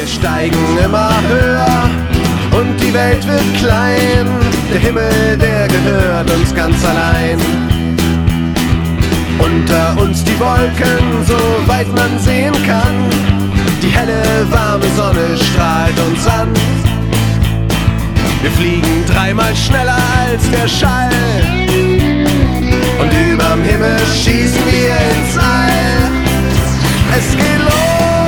Wir steigen immer höher und die Welt wird klein. Der Himmel, der gehört uns ganz allein. Unter uns die Wolken, so weit man sehen kann. Die helle, warme Sonne strahlt uns an. Wir fliegen dreimal schneller als der Schall. Und überm Himmel schießen wir ins All. Es geht los!